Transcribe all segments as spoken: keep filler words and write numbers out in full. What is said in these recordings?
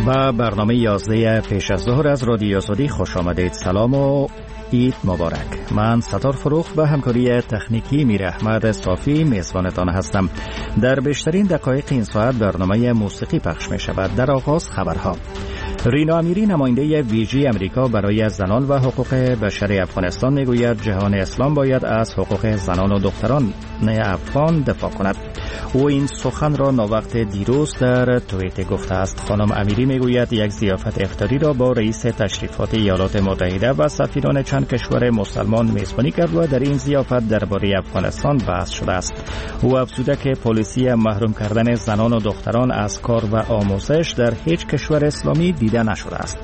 و برنامه یازده پیش از ظهر از رادیو آزادی خوش آمدید. سلام و عید مبارک. من ستار فروخ و همکاری تکنیکی میر احمد صافی میزبانتان هستم. در بیشترین دقایق این ساعت برنامه موسیقی پخش می شود. در آغاز خبرها. رینا امیری نماینده ویژه امریکا برای زنان و حقوق بشر افغانستان میگوید جهان اسلام باید از حقوق زنان و دختران افغان دفاع کند. او این سخن را ناوقت دیروز در توییت گفته است. خانم امیری میگوید یک ضیافت افطاری را با رئیس تشریفات ایالات متحده و سفیران چند کشور مسلمان میزبانی کرد و در این ضیافت درباره افغانستان بحث شده است. او افزوده که پالیسی محروم کردن زنان و دختران از کار و آموزش در هیچ کشور اسلامی دیده نشده است.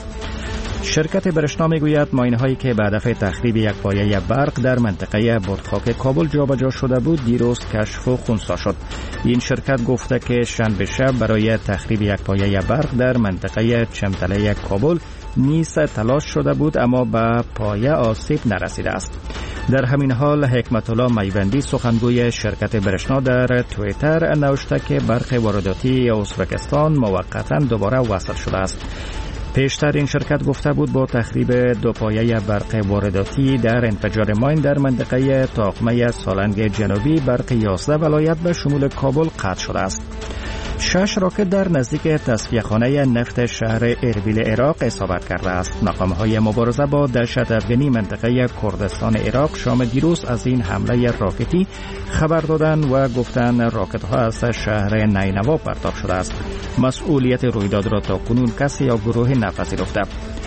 شرکت برشنا میگوید ماین‌هایی که به هدف تخریب یک پایه برق در منطقه بادخاک کابل جابجا شده بود دیروز کشف و خنثی شد. این شرکت گفته که شنبه شب برای تخریب یک پایه برق در منطقه چمتله کابل نیز تلاش شده بود اما به پایه آسیب نرسیده است. در همین حال حکمت الله میوندی سخنگوی شرکت برشنا در توییتر نوشته که برق وارداتی ازبکستان موقتا دوباره وصل شده است. پیشتر این شرکت گفته بود با تخریب دو پایه برق وارداتی در انفجار ماین در منطقه تاقمه سالنگ جنوبی برق یازده ولایت به شمول کابل قطع شده است. شش راکت در نزدیک تصفیه‌خانه نفت شهر اربیل عراق اصابت کرده است. مقام‌های مبارزه با دهشت افغانی منطقه کردستان عراق شام دیروز از این حمله راکتی خبر دادند و گفتند راکت‌ها از شهر نینوا پرتاب شده است. مسئولیت رویداد را تا کنون کسی یا گروه نپذیرفته.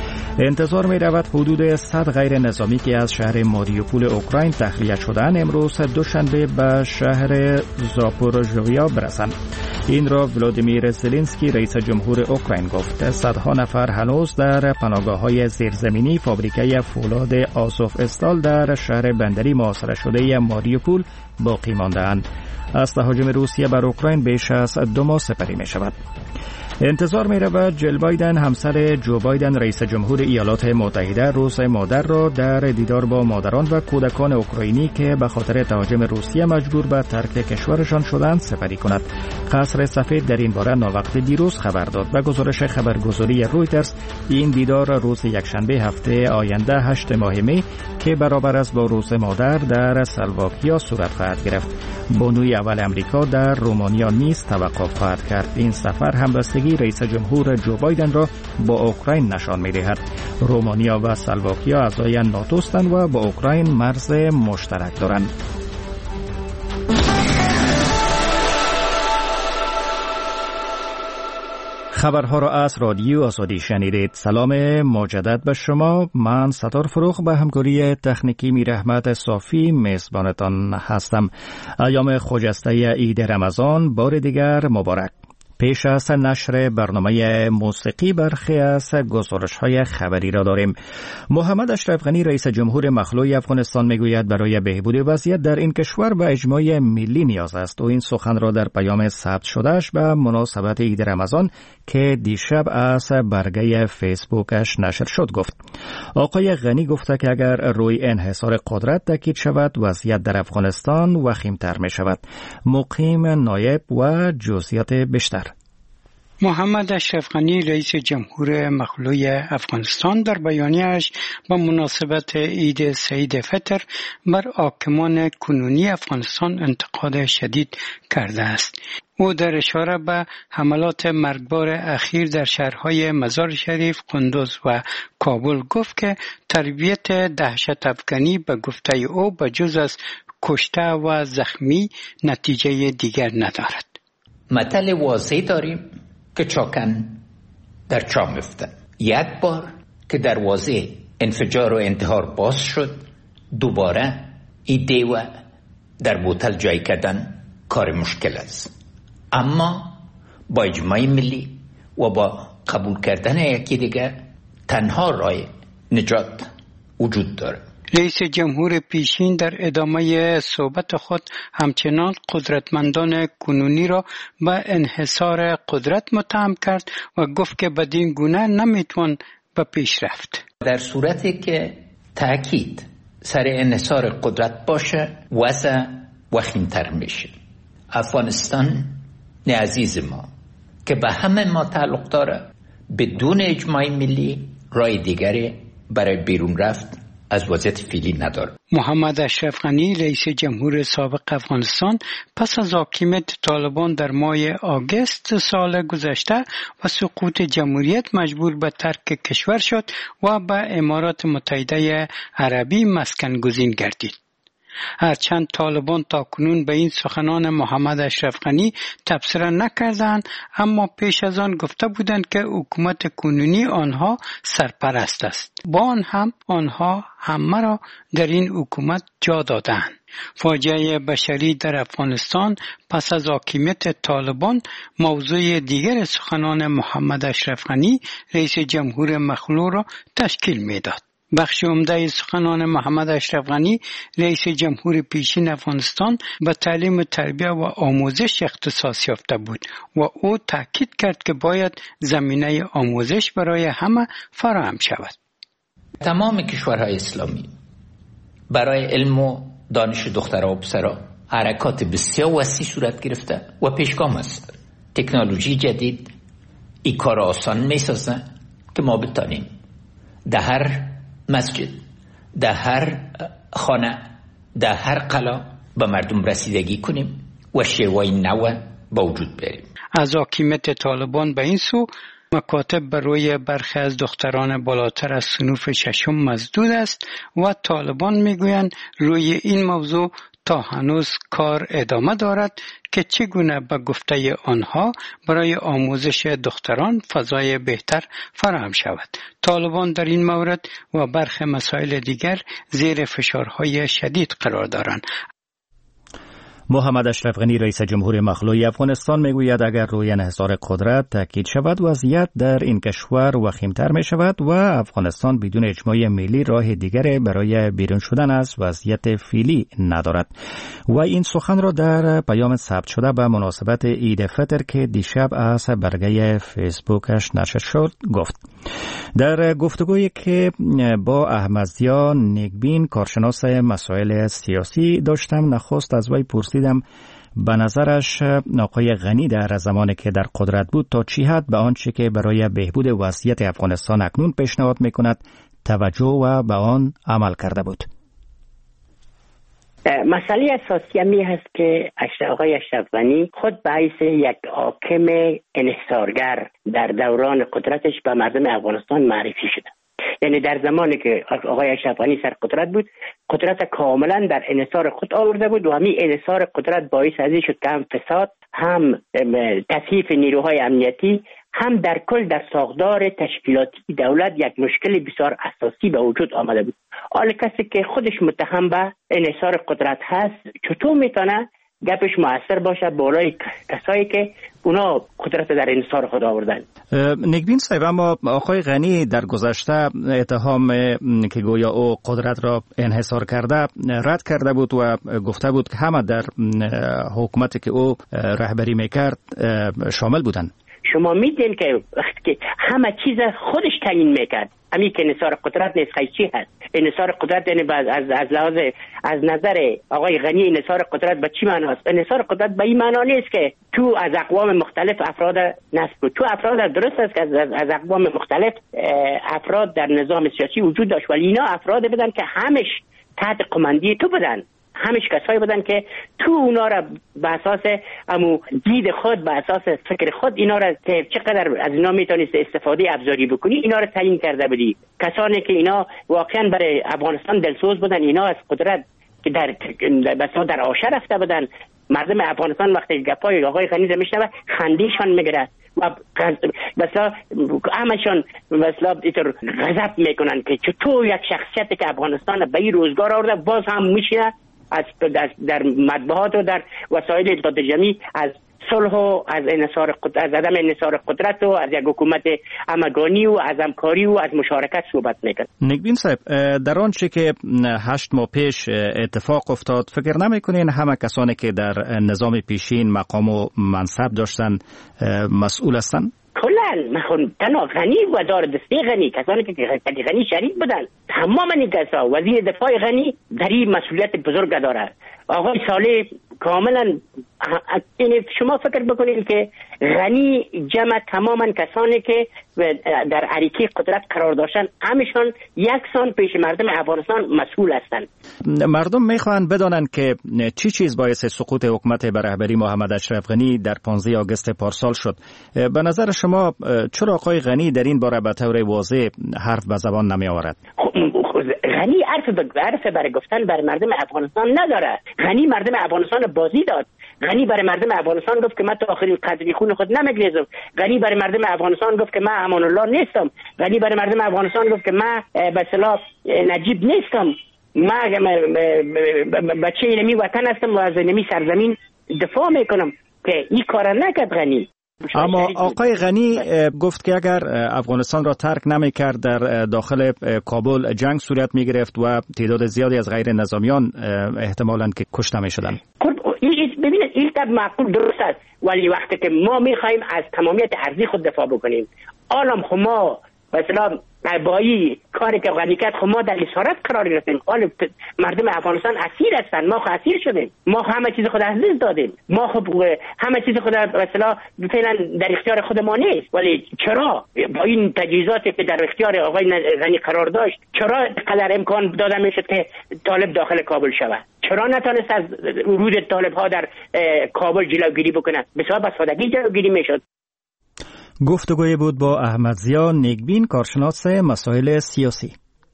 انتظار می رود حدود صد غیر نظامی که از شهر ماریوپول اوکراین تخلیه شدند امروز دوشنبه به شهر زاپوروژیا برسند. این را ولادیمیر زلنسکی رئیس جمهور اوکراین گفت. صدها نفر هنوز در پناهگاه‌های زیرزمینی فابریکه فولاد آزوف استال در شهر بندری محاصره شده ماریوپول باقی مانده‌اند. از تهاجم روسیه بر اوکراین بیش از دو ماه سپری می شود. انتظار می رود جل بایدن همسر جو بایدن رئیس جمهور ایالات متحده روز مادر را در دیدار با مادران و کودکان اوکراینی که به خاطر تهاجم روسیه مجبور به ترک کشورشان شدند سپری کند. قصر سفید در این باره ناوقت دیروز خبر داد. به گزارش خبرگزاری رویترز این دیدار روز یکشنبه هفته آینده هشت ماه می که برابر است با روز مادر در سلواکیا صورت خواهد گرفت. بانوی اول امریکا در رومانیا نیز توقف خواهد کرد. این سفر همبستگی رئیس جمهور جو بایدن را با اوکراین نشان می‌دهد. رومانیا و سلواکیا اعضای ناتو هستند و با اوکراین مرز مشترک دارند. خبرها را از رادیو آزادی شنیدید. سلام مجدد به شما. من ستار فروخ به همکاری تکنیکی میر احمد صافی میزبانتان هستم. ایام خجسته عید رمضان بار دیگر مبارک. پیش از نشر برنامه موسیقی برخی از گزارش‌های خبری را داریم. محمد اشرف غنی رئیس جمهور مخلوع افغانستان میگوید برای بهبود وضعیت در این کشور به اجماع ملی نیاز است. او این سخن را در پیام ثبت شدهش به مناسبت عید رمضان که دیشب از برگه فیسبوکش نشر شد گفت. آقای غنی گفته که اگر روی انحصار قدرت تاکید شود وضعیت در افغانستان وخیم‌تر می شود. مقیم نایب و جزئیات بیشتر. محمد اشرف غنی رئیس جمهور مخلوع افغانستان در بیانیه‌اش با مناسبت عید سعید فطر بر حاکمان کنونی افغانستان انتقاد شدید کرده است. او در اشاره به حملات مرگبار اخیر در شهرهای مزار شریف، قندوز و کابل گفت که تربیت دهشت افغانی به گفته او به جز از کشته و زخمی نتیجه دیگر ندارد. مطلع واضحی داریم که چاکن در چا میفتن. یک بار که دروازه انفجار و انتحار باز شد دوباره این دیوه در بوتل جای کردن کار مشکل است، اما با اجماع ملی و با قبول کردن یکی دیگر تنها راه نجات وجود داره. رئیس جمهور پیشین در ادامه صحبت خود همچنان قدرتمندان کنونی را به انحصار قدرت متهم کرد و گفت که بدین گونه نمیتوان به پیش رفت. در صورتی که تأکید سر انحصار قدرت باشه وضع وخیم‌تر میشه. افغانستان عزیز ما که به همه ما تعلق داره بدون اجماع ملی راه دیگری برای بیرون رفت از وضعیت فعلی نداره. محمد اشرف غنی رئیس جمهور سابق افغانستان پس از حاکمیت طالبان در ماه آگوست سال گذشته و سقوط جمهوریت مجبور به ترک کشور شد و به امارات متحده عربی مسکن گزین گردید. هرچند طالبان تاکنون به این سخنان محمد اشرف غنی تبصره نکردند، اما پیش از آن گفته بودند که حکومت کنونی آنها سرپرست است. با آن هم آنها همه را در این حکومت جا دادند. فاجعه بشری در افغانستان پس از حاکمیت طالبان موضوع دیگر سخنان محمد اشرف غنی رئیس جمهور مخلوع را تشکیل میداد. بخش عمده سخنان محمد اشرف غنی رئیس جمهور پیشین افغانستان به تعلیم و تربیت و آموزش اختصاص یافته بود و او تاکید کرد که باید زمینه آموزش برای همه فراهم شود. تمام کشورهای اسلامی برای علم و دانش دخترها و پسرها حرکات بسیار وسیع صورت گرفته و پیشگام است. تکنولوژی جدید این کار آسان می سازه که ما بتانیم در هر مسجد، در هر خانه، در هر قلا به مردم رسیدگی کنیم و شیوه نو به وجود بیاریم. از حاکمیت طالبان به این سو مکاتب بر روی برخی از دختران بالاتر از صنوف ششم مسدود است و طالبان میگویند روی این موضوع تا هنوز کار ادامه دارد که چگونه به گفته آنها برای آموزش دختران فضای بهتر فراهم شود. طالبان در این مورد و برخی مسائل دیگر زیر فشارهای شدید قرار دارند. محمد اشرف غنی رئیس جمهور مخلوع افغانستان میگوید اگر روی انحصار قدرت تاکید شود وضعیت در این کشور وخیمتر می شود و افغانستان بدون اجماع ملی راه دیگری برای بیرون شدن از وضعیت فعلی ندارد. و این سخن را در پیام ثبت شده به مناسبت عید فطر که دیشب از برگه فیسبوکش نشر شد گفت. در گفتگویی که با احمدضیا نیکبین کارشناس مسائل سیاسی داشتم نخست از وی پرسیدم به نظرش آقای غنی در زمانی که در قدرت بود تا چی حد به آنچه که برای بهبود وضعیت افغانستان اکنون پیشنهاد میکند توجه و به آن عمل کرده بود. مسئله اساسی همی هست که آقای اشرف غنی خود به حیث یک حاکم انحصارگر در دوران قدرتش به مردم افغانستان معرفی شده. یعنی در زمانی که آقای اشرف غنی سر قدرت بود قدرت کاملا در انحصار خود آورده بود و همین انحصار قدرت باعث ازی شد که هم فساد، هم تضعیف نیروهای امنیتی، هم در کل در ساختار تشکیلاتی دولت یک مشکل بسیار اساسی به وجود آمده بود. حالا کسی که خودش متهم به انحصار قدرت هست چطور میتونه گپش مؤثر باشه بالای کسایی که اونا قدرت در انحصار خود آوردن؟ نیکبین صاحب، اما آقای غنی در گذشته اتهام که گویا او قدرت را انحصار کرده رد کرده بود و گفته بود که همه در حکومتی که او رهبری میکرد شامل بودند. شما میدین که همه چیز خودش تعیین میکرد. همین که انحصار قدرت نیست چی هست؟ انحصار قدرت یعنی از از لحاظ از نظر آقای غنی انحصار قدرت به چی معنی است؟ انحصار قدرت به این معنا نیست که تو از اقوام مختلف افراد نصب بود. تو افراد درست است که از, از اقوام مختلف افراد در نظام سیاسی وجود داشت، ولی اینا افراد بودن که همش تحت قماندی تو بودن. همش کسایی بودن که تو اونا را به اساس امو دید خود، به اساس فکر خود اینا را که چقدر از اینا میتونید استفاده ابزاری بکنی اینا را تعیین کرده بودی. کسانی که اینا واقعا برای افغانستان دلسوز بودن، اینا از قدرت که در بسا در آشه رفته بودن. مردم افغانستان وقتی گپای آقای غنی میشنوه خندیشان میگیره و مثلا همشون مثلا اینطور غضب میکنن که چطور یک شخصیتی که افغانستان به این روزگار آورده باز هم میشه از در مطبوعات و در وسایل اطلاعات جمعی از صلح و از انحصار قدرت، از عدم انحصار قدرت و از یک حکومت همگانی و از همکاری و از مشارکت صحبت میکنه. نیکبین صاحب، در آنچه که هشت ماه پیش اتفاق افتاد فکر نمیکنین همه کسانی که در نظام پیشین مقام و منصب داشتن مسئول هستند؟ کلن مخون تنها غنی و دار دسته غنی، کسانی که غنی شریک بودن، تمام این کسا وزیر دفاع غنی در این مسئولیت بزرگ داره. آقای صالح کاملا این شما فکر بکنید که غنی جمع تماما کسانی که در عریقه قدرت قرار داشتن همشان یک سان پیش مردم افغانستان مسئول هستند. مردم میخواهند بدانند که چی چیز باعث سقوط حکومت به رهبری محمد اشرف غنی در پانزده آگوست پارسال شد. به نظر شما چرا آقای غنی در این باره به طور واضح حرف به زبان نمی آورد؟ غنی حرف حرف برای گفتن برای مردم افغانستان نداره. غنی مردم افغانستان بازی داد. غنی برای مردم افغانستان گفت که من تا آخرین قطره خون خود نمیگریزم. غنی برای مردم افغانستان گفت که من امان الله نیستم. غنی برای مردم افغانستان گفت که من به اصطلاح نجیب نیستم. من بچه اینمی وطن هستم و از اینمی سرزمین دفاع میکنم که این کار نکرد غنی. اما آقای غنی گفت که اگر افغانستان را ترک نمی کرد در داخل کابل جنگ صورت می گرفت و تعداد زیادی از غیر نظامیان احتمالاً که کشته می شدن. ببینید این طب معقول درست است، ولی وقتی که ما می خواهیم از تمامیت ارضی خود دفاع بکنیم، عالم خو ما مثلا بایی کاری که غنی کرد خو ما در اسارت قرار گرفتیم. حال مردم افغانستان اسیر هستن، ما خو اسیر شدیم، ما همه چیز خود از دست دادیم، ما خب همه چیز خود مثلا فعلا در اختیار خود ما نیست. ولی چرا با این تجهیزاتی که در اختیار آقای غنی قرار داشت چرا قدر امکان داده میشد که طالب داخل کابل شود؟ چرا نتونست از ورود طالب ها در کابل جلوگیری بکنه؟ بسیار به سادگی جلوگیری میشد. گفتگوی بود با احمد ضیا نیکبین، کارشناس مسائل سیاسی.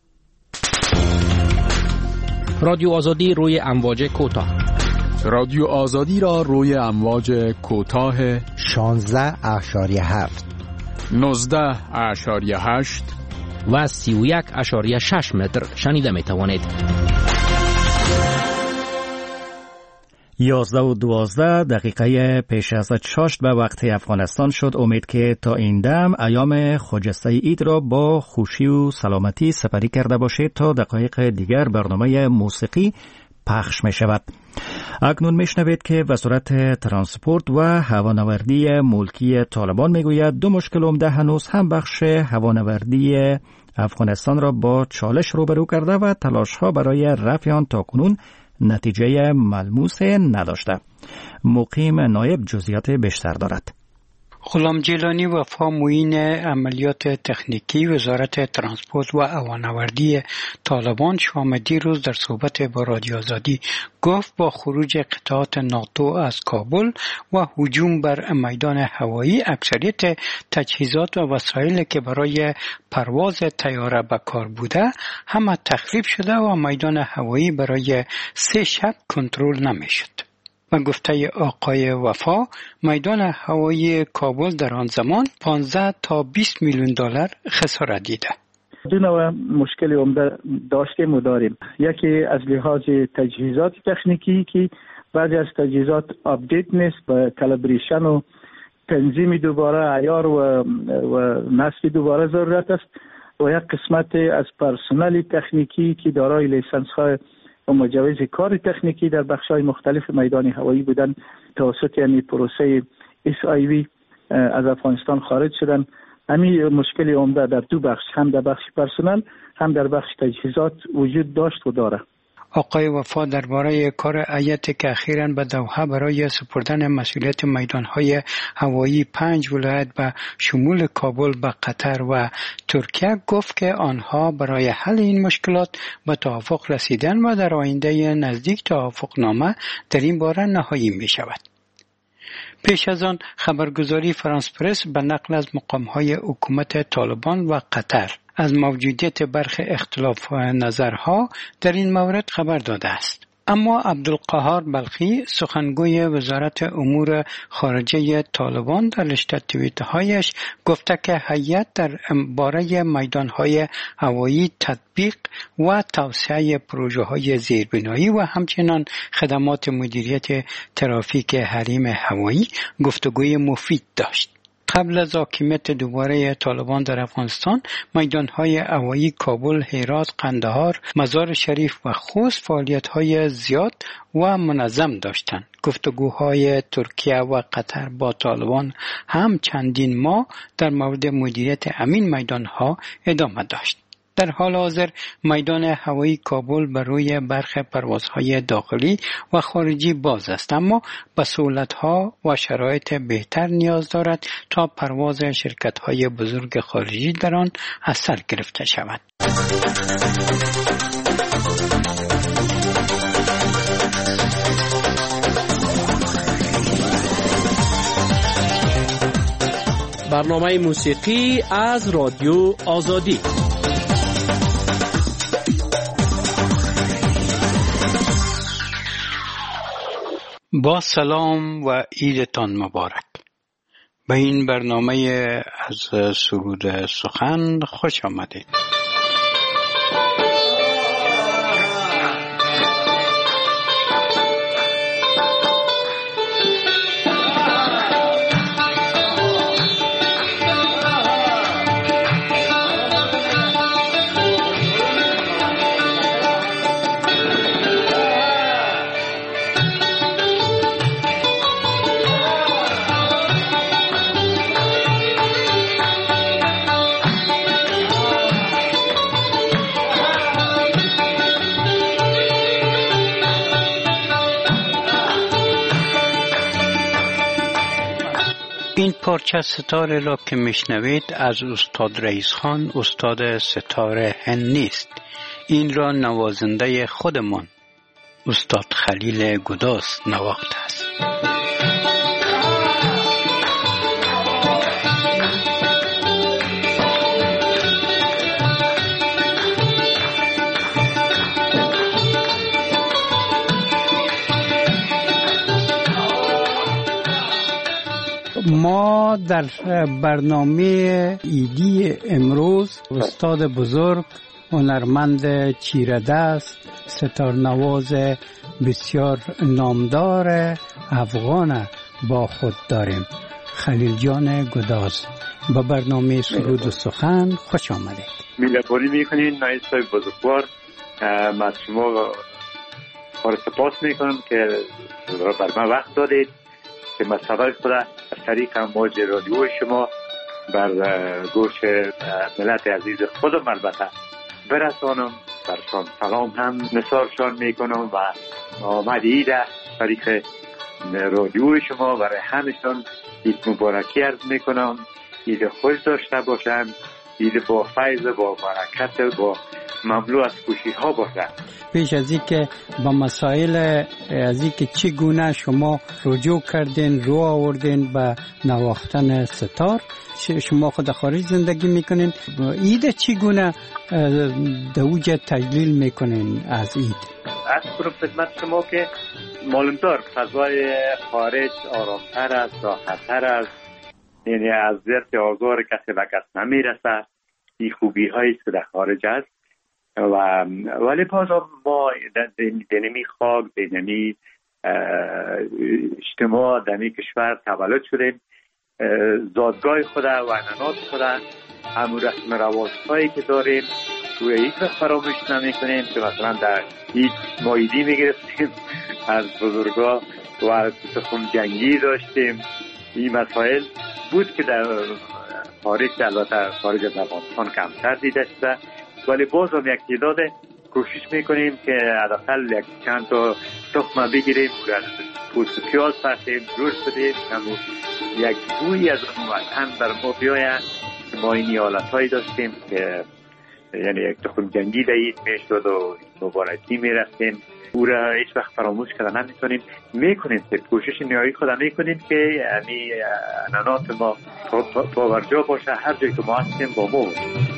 رادیو آزادی روی امواج کوتاه. رادیو آزادی را روی امواج کوتاه شانزده اشاریه هفت، نوزده اشاریه هشت و سی و یک اشاریه شش متر شنیده می توانید. یازده و دوازده دقیقه پیش از چاشت به وقت افغانستان شد. امید که تا این دم ایام خجسته اید را با خوشی و سلامتی سپری کرده باشید. تا دقایق دیگر برنامه موسیقی پخش می شود. اکنون می شنوید که وزارت ترانسپورت و هوانوردی ملکی طالبان می گوید دو مشکل عمده هنوز هم بخش هوانوردی افغانستان را با چالش روبرو کرده و تلاش ها برای رفع آن تاکنون نتیجه ملموس نداشته. مقیم نایب جزئیات بیشتر دارد. غلام جیلانی وفا معین عملیات تکنیکی وزارت ترانسپورت و هوانوردی طالبان شام دیروز در صحبت با رادیو آزادی گفت با خروج قطعات ناتو از کابل و هجوم بر میدان هوایی اکثریت تجهیزات و وسایلی که برای پرواز طیاره به کار بوده همه تخریب شده و میدان هوایی برای سه شب کنترل نمیشد. و گفته آقای وفا میدان هوایی کابل در آن زمان پانزده تا بیست میلیون دلار خسارت دیده. دو نوع مشکل عمده داشتیم و داریم. یکی از لحاظ تجهیزات تکنیکی که بعضی از تجهیزات آپدیت نیست، به کالیبریشن و تنظیم دوباره عیار و, و نصب دوباره ضرورت است. و یک قسمت از پرسنل تکنیکی که دارای لیسانس های و مجوز کار تکنیکی در بخش‌های مختلف میدان هوایی بودن توسط یعنی پروسه اس آی وی از افغانستان خارج شدن. همین مشکل عمده در دو بخش، هم در بخش پرسنل هم در بخش تجهیزات وجود داشت و داره. آقای وفا درباره کار هیئتی که اخیراً به دوحه برای سپردن مسئولیت میدانهای هوایی پنج ولایت به شمول کابل به قطر و ترکیه گفت که آنها برای حل این مشکلات به توافق رسیدن و در آینده نزدیک توافقنامه در این باره نهایی می شود. پیش از آن خبرگزاری فرانس پرس به نقل از مقامهای حکومت طالبان و قطر از موجودیت برخی اختلاف نظرها در این مورد خبر داده است. اما عبدالقهار بلخی سخنگوی وزارت امور خارجه طالبان در رشته توییت‌هایش گفته که هیئت در باره میدانهای هوایی تطبیق و توسعه پروژه‌های زیربنایی و همچنین خدمات مدیریت ترافیک حریم هوایی گفتگوی مفید داشت. قبل از حاکمیت دوباره طالبان در افغانستان، میدانهای هوایی کابل، هرات، قندهار، مزار شریف و خوست فعالیت‌های زیاد و منظم داشتند. گفتگوهای ترکیه و قطر با طالبان هم چندین ماه در مورد مدیریت همین میدانها ادامه داشت. در حال حاضر میدان هوایی کابل بر روی برخی پروازهای داخلی و خارجی باز است، اما به سهولت‌ها و شرایط بهتر نیاز دارد تا پرواز شرکت‌های بزرگ خارجی در آن از سر گرفته شود. برنامه موسیقی از رادیو آزادی. با سلام و عیدتان مبارک. به این برنامه از سرود سخن خوش آمدید. این پارچه ستاره را که میشنوید از استاد رئیس خان، استاد ستاره هند نیست. این را نوازنده خودمان استاد خلیل گداز نواخته است. ما در برنامه ایدی امروز استاد بزرگ، هنرمند چیردست، ستارنواز بسیار نامدار افغان با خود داریم، خلیل جان گداز. با برنامه سرود و سخن خوش آمدید. میلپوری میکنین نایستای بزرگوار. من از شما خواهر سپاس میکنم که بر من وقت دادید که مسئله خدا از طریق امواج رادیو شما بر گوش ملت عزیز خودم البته برسانم. برشان سلام هم نثارشان میکنم و آمد عید طریق رادیو شما برای همشان عید مبارکی عرض میکنم. عید خوش داشته باشند، عید با فیض، با برکت، با مملو از خوشی ها باشند. پیش از این که با مسائل از این که چگونه شما رجوع کردین، رو آوردین به نواختن ستار، شما خود خارج زندگی میکنین، عید چگونه دوج تجلیل میکنین از عید؟ از کنم خدمت شما که معلوم دار فضای خارج آرامتر است، راحتتر است، یعنی از زرد آزار کسی به کس نمیرسه. این خوبی هایی که در خارج است و ولی باز ما دنمی خاک، دنمی اجتماع، دنمی کشور تولد شدیم. زادگاه خدا و عنعنات خدا، همون رسم رواج هایی که داریم توی هیچ وقت فراموش نمی کنیم که مثلا در هیچ مایدی می گرفتیم از بزرگا و سخن جنگی داشتیم. این مسائل بود که در خارج، البته خارج از افغانستان کمتر دیده شده، ولی باز هم یک تعداد کوشش میکنیم که حداقل یک چند تا تخمه بگیریم، پوست پیاز پختیم، جوش بدیم، همون یک بوی از اون وطن بر ما بیاید. ما این حالت هایی داشتیم که یعنی یک تخم جنگی دهید میشد و مبارکی میرفتیم. او را هیچ وقت فراموش کردن نمیتونیم. میکنیم که کوشش نیایی خود میکنیم که یعنی عنعنات ما پاورجا باشه، هر جایی که ما هستیم با ما باشه.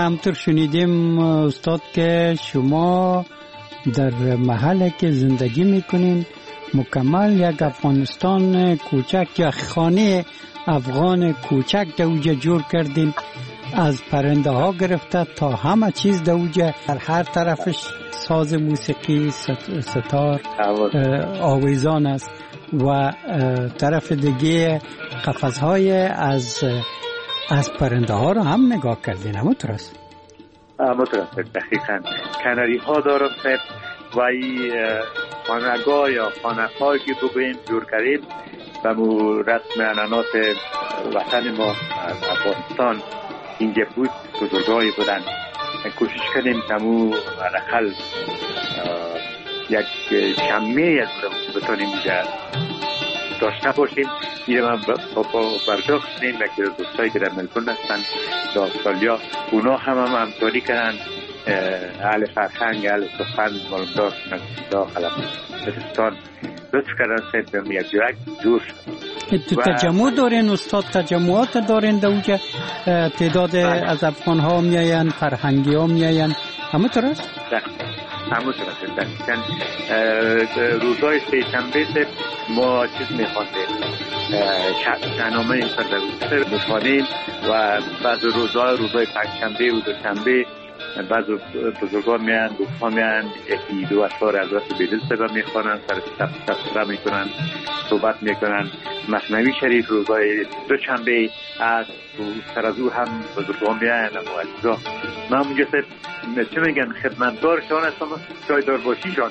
همطور شنیدیم استاد که شما در محله که زندگی میکنین مکمل یک افغانستان کوچک یا خانه افغان کوچک دوجه جور کردین، از پرنده ها گرفته تا همه چیز دوجه، در هر طرفش ساز موسیقی ستار آویزان است و طرف دیگه قفس‌های از از پرنده ها رو هم نگاه کردین. همونطور است؟ همونطور است دقیقاً. کناری ها دارم صاحب و این خانگاه یا خانه هایی که بگوییم جور کردیم و مو رسم انانات وطن ما از افغانستان اینجا بود، بزرگایی بودن. کوشش کردیم تمو حداقل یک شمه از بتونیم اینجا داشته باشیم. این من با برجا کنیم یکی از دوستایی که در ملبورن هستن در استرالیا، اونا هم هم همکاری کردن، اهل فرهنگ، اهل سخن، مالمدار داخل افغانستان لطف کردن سیدم یک جرک جور شد. تو تجمع دارین استاد؟ تجمعات دارین در اونجا؟ تعداد از افغان ها میاین، فرهنگی ها میاین، همه طور است؟ همه طور است دقیقا. روزای سه شنبه ما چیز میخواندیم، شهنامه این سر میخوانیم و بعض روزای روزای پنجشنبه و دوشنبه بعض بزرگان میان، دوستان میان، یکی دو اشعار حضرت بیدل صاحب میخوانن، سر تفسیر میکنن، صحبت میکنن. مثنوی شریف روزای دوشنبه از سر از او هم بزرگان میان و عزیزا. من اونجا چه میگن خدمتدارشان هستم، چایدار باشیشان.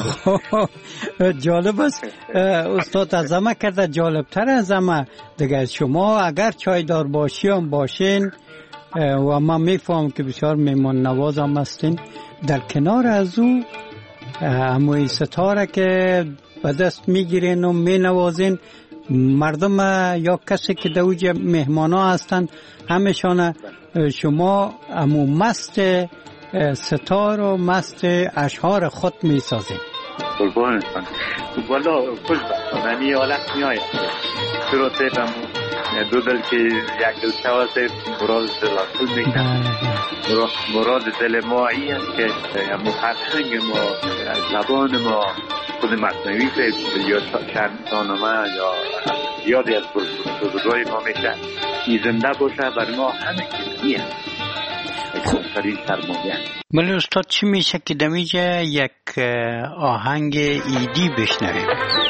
جالب است استاد، از همه کرده جالبتر از همه دیگه شما اگر چایدار باشی هم باشین و من میفهم که بسیار میمان نواز هم هستین، در کنار از او هموی ستاره که به دست میگیرین و مینوازین مردم یا کسی که دوج مهمان ها هستن همشان شما همو مست ستار و مست اشعار خود میسازین. قربان هستن والا خوش بستانمی حالت میآید شروطه بمو دو دل که یک دل شواسته مراد دل اصول میکنن. مراد دل ما این است که فرهنگ ما، زبان ما، خود مصنوی یا شاهنامه یا یادی از بزرگای ما میشه این زنده باشه بر ما همه چیزی هست. بله استاد، چی میشه که دمیجه یک آهنگ ایدی بشنویم؟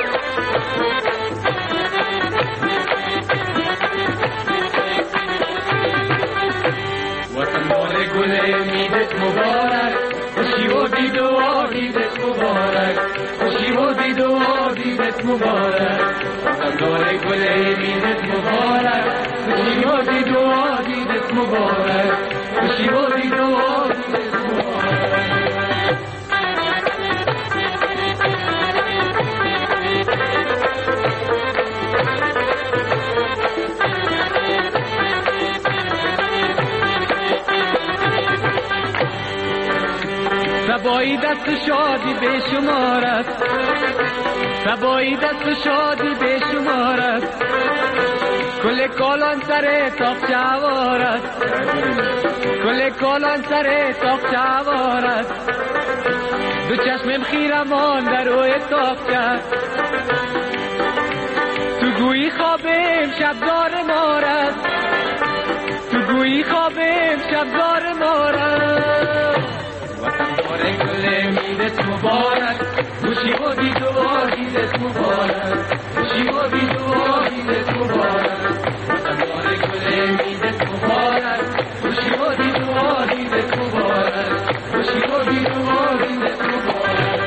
وطن بار گل امیدت مبارک، خوشی و دید و آدیدت مبارک، خوشی و دید و آدیدت مبارک. وطن بار گل امیدت مبارک، خوشی و دید و آدیدت مبارک، خوشی و دید و آدیدت مبارک. سبایی دست شادی به شمارت، سبایی دست شادی به شمارت، کل کالان سر تاق چوارت، کل کالان سر تاق چوارت، دو چشمم خیرمان در روی تاق چه، تو گویی خوابم شبدار مارت، تو گویی خوابم شبدار مارت. وطن بار گل امیدت مبارک، خوشی و دید و آدیدت مبارک، خوشی و دید و آدیدت مبارک. وطن بار گل امیدت مبارک، خوشی و دید و آدیدت مبارک، خوشی و دید و آدیدت مبارک.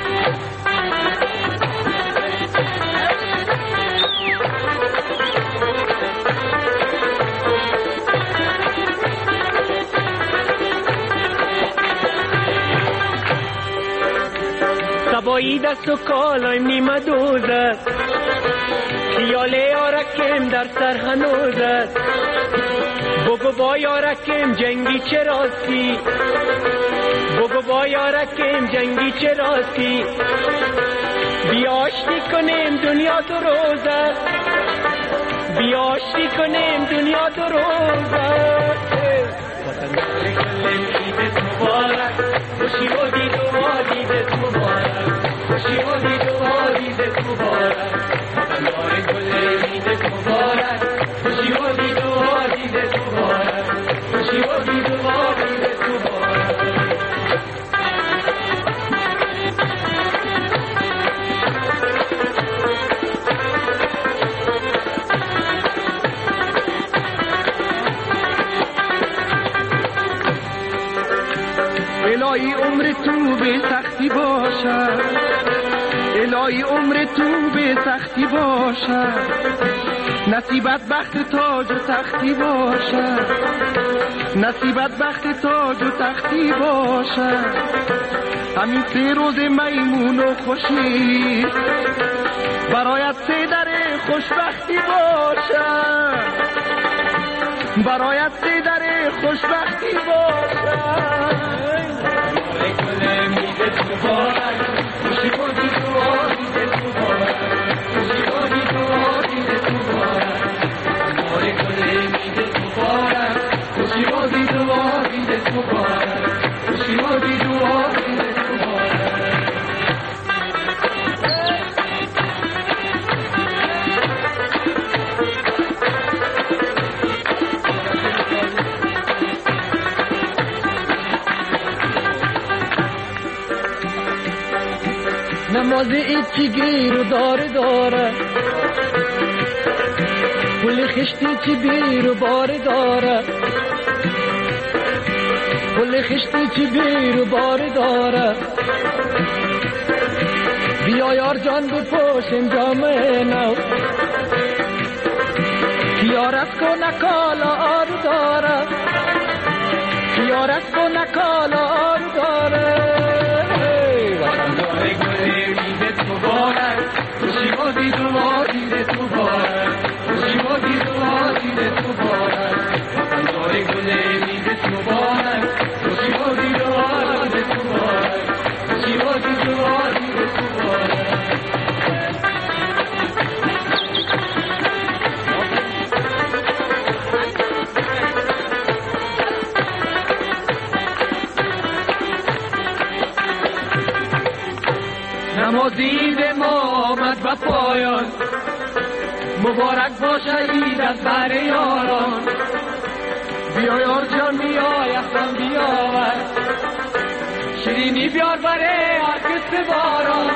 سبایی دست و کالای نیمه دوزد، خیال یارکم در سر هنوزد، بگو با یارکم جنگی چه راستی، بگو با یارکم جنگی چه راستی، بیاشتی کنیم دنیا دو روزه، بیاشتی کنیم دنیا دو روزه. وطندار گل عیدت مبارک خوشی و دید و عیدت مبارک خوشی و دید و عیدت مبارک وطندار گل عیدت مبارک خوشی و دید و عیدت مبارک خوشی و دید و عیدت مبارک الهی عمر تو به سختی باشد الهی عمر تو به سختی باشد نصیبت بخت تاج و تختی باشد نصیبت بخت تاج و تختی باشد همین سه روز میمون و خوشی برایت سه در خوشبختی باشد برایت سه در خوشبختی باشد گل عیدت مبارک خوشی و دید و عیدت مبارک خوشی و دید و عیدت مبارک وطندار گل عیدت مبارک خوشی و دید و عیدت مبارک خوشی و دید و عیدت مبارک نماز عید چی گیر و داره داره پل خشتی چی بیر و باره داره پل خشتی چی بیر و باره داره بیا یار جان بپوشیم جامعه نو کیارت کو نکالا آرو داره کیارت کو نکالا آرو داره وطندار گل عیدت مبارک خوشی و دید و عیدت مبارک خوشی و دید و عیدت مبارک وطندار گل عیدت مبارک خوشی و دید و عیدت مبارک خوشی و دید و عیدت مبارک نماز عید ما آمد به پایان مبارک باشه عید از بر یاران بیا یار جان بیا یخم بیاور شیرینی بیار بره هر کس باران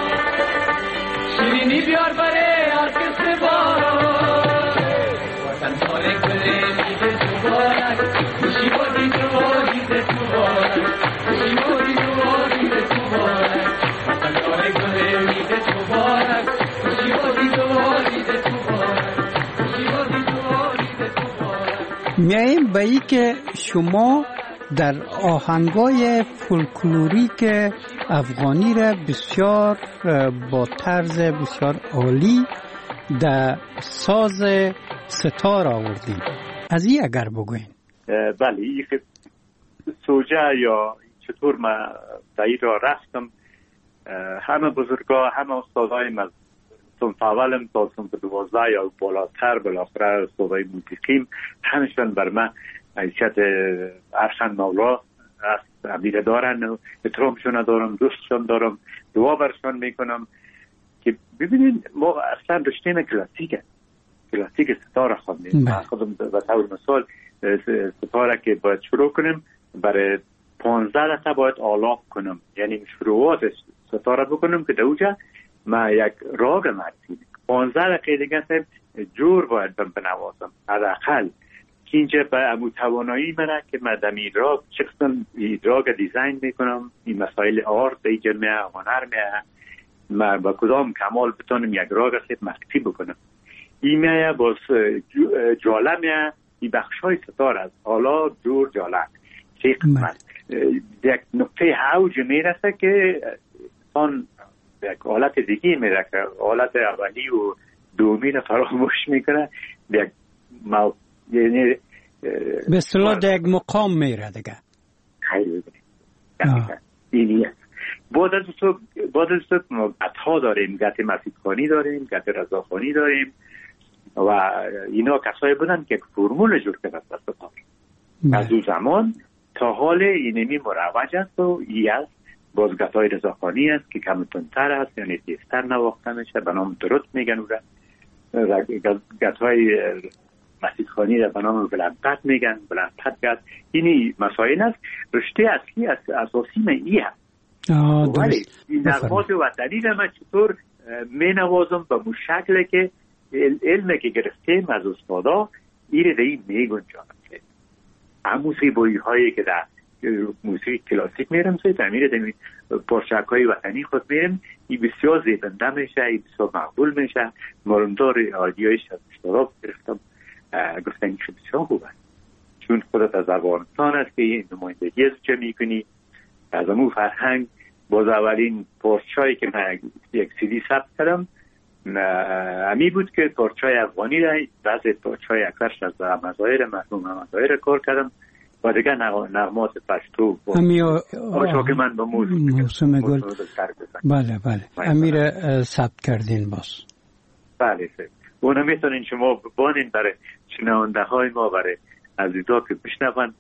شیرینی بیار بره هر کس باران وطندار گل عیدت مبارک خوشی و دید و عیدت مبارک خوشی و دید و عیدت مبارک وطندار گل عیدت مبارک خوشی و دید و عیدت مبارک خوشی و دید و عیدت مبارک. میاییم به ای که شما در آهنگای فولکلوریک افغانی را بسیار با طرز بسیار عالی در ساز ستار آوردیم. از این اگر بگوین. بله این سوجه یا چطور من در این را رفتم همه بزرگا همه استادای من صنف اولم تا صنف دوازده یا بالاتر بالاخره استادای موسیقیم همشون بر من حیثیت ارشن مولا است عبیده دارن و احترامشون دارم دوستشون دارم دعا برشون میکنم که ببینید ما اصلا رشته کلاسیکه کلاسیک ستاره خواندیم خودم به طور مثال ستاره که باید شروع کنیم برای پانزده دقیقه باید آلاف کنم یعنی شروعات ستاره بکنم که دوجه ما یک راگ مرسیم پانزده دقیقه دیگه جور باید بنوازم حداقل که اینجا به امو توانایی منه که من دمی راگ شخصا راگ دیزاین میکنم این مسائل آرت اینجا میه هنر میه من با کدام کمال بتونم یک راگ سید مخفی بکنم این میه باز جاله میه این بخش های ستار از حالا جور جاله چه قسمت یک نقطه حوج میرسه که آن یک حالت دیگه میره که حالت اولی و دومی رو فراموش میکنه یک مو... یعنی به اصطلاح در یک مقام میره دیگه خیلی اینیه بعد از تو بعد از تو گتها داریم گت مسیحخانی داریم گت رضاخانی داریم و اینا کسایی بودن که فرمول جور کردن از ستار از اون زمان تا حال اینمی مروج است و ای از بازگتای رضاخانی است که کم تندتر است، یعنی تیزتر نواخته میشه، به نام درست میگن او را. گتای مسیحخانی را به نام بلندپت میگن، بلندپت گت. اینی مسائل است. رشته اصلی از اساسی من ای هست. ولی این نغمات وطنی را من چطور می نوازم به مو شکل که علم که گرفتیم از استادا ایره در این می گنجانم. هم موسیقی هایی که در موسیقی کلاسیک میرم سوی تعمیر دمی پرشک های وطنی خود میرم، این بسیار زیبنده میشه، این بسیار مقبول میشه. مالندار آدیایش از استادا گرفتم، گفتن این بسیار خوب است چون خودت از افغانستان است که این نمایندگی از چه میکنی از امو فرهنگ. باز اولین پارچایی که من یک سیدی ثبت کردم امی بود که پارچای افغانی را، بعضی پارچای اکثرش از مظاهر مرحوم مظاهر کار کردم و دیگه نغمات پشتو آشا که من با موسم گل. بله بله امیر ثبت کردین باز. بله سه اونو میتونین شما بانین برای شنونده های ما، برای عزیزا که بشنون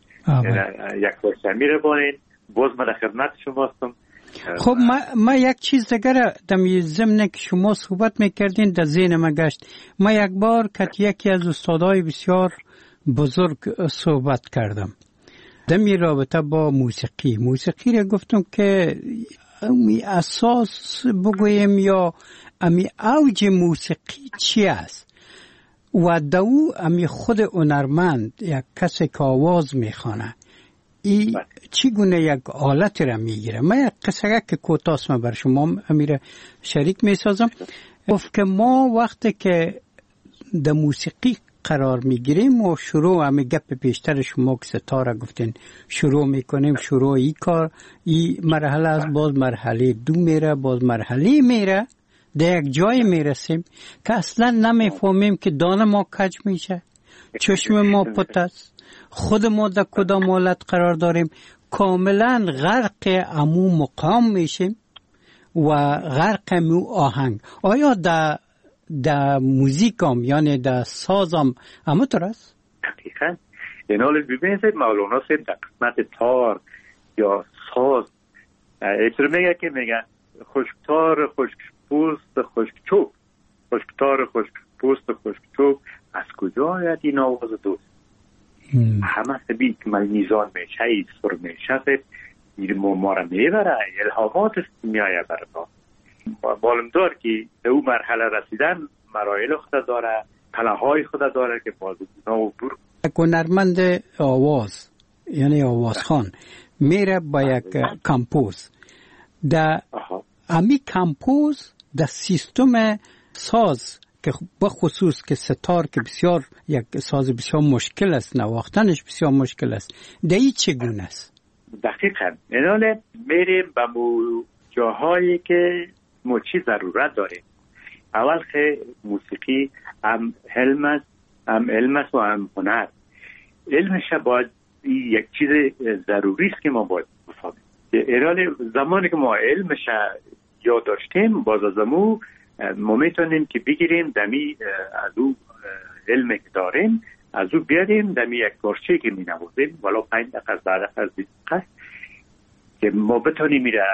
یک پارچه امیر بانین. باز من در خدمت شما هستم. خب ما, ما یک چیز دیگر در ضمن که شما صحبت میکردین در ذهن ما گشت. ما یک بار که یکی از استادای بسیار بزرگ صحبت کردم در می رابطه با موسیقی. موسیقی را گفتم که امی اساس بگویم یا امی اوج موسیقی چی است و دو امی خود هنرمند یک کسی که آواز میخوانه ای چگونه یک آلت را میگیره. من یک قصه که کوتاست من بر شما امیر شریک میسازم. گفت که ما وقتی که در موسیقی قرار میگیریم و شروع همه گپ پیشتر شما که ستاره گفتین شروع میکنیم، شروع ای کار ای مرحله از باز مرحله دو میره، باز مرحله میره، در یک جای میرسیم که اصلا نمیفهمیم که دانه ما کج میشه، چشم ما پت است، خود ما در کدام حالت قرار داریم، کاملا غرق امو مقام میشیم و غرق امو آهنگ. آیا در در موزیکام یعنی در سازم همونطور است؟ دقیقا. این حال ببینید مولانا سید در قسمت تار یا ساز ایتر میگه که میگه خشکتار خشکپوست خشکچوب، خشکتار خشکپوست خشکچوب از کجا آید این آواز دوست؟ همه سبی که من میزان میشه ای سر میشه این ما را میبره، الهامات میایه بردا. معلوم دار که به او مرحله رسیدن مراحل خود داره، پله‌های خود داره که بازونا و بر. یک هنرمند آواز یعنی آوازخوان میره با یک کمپوز، در امی کمپوز در سیستم ساز که بخصوص که ستار که بسیار یک ساز بسیار مشکل است، نواختنش بسیار مشکل است، در این چگونه است؟ دقیقاً. ایناله میریم به جاهایی که ما چی ضرورت داریم. اول که موسیقی هم علم است، هم علم است و هم هنر. علمش باید یک چیز ضروری است که ما باید بفهمیم. ایران زمانی که ما علمش یاد داشتیم باز از امو ما میتونیم که بگیریم دمی از او علمی که داریم از او بیاریم دمی یک پارچه که می نوازیم ولو پنج دقیقه بعد از بیست دقیقه که ما بتونیم میره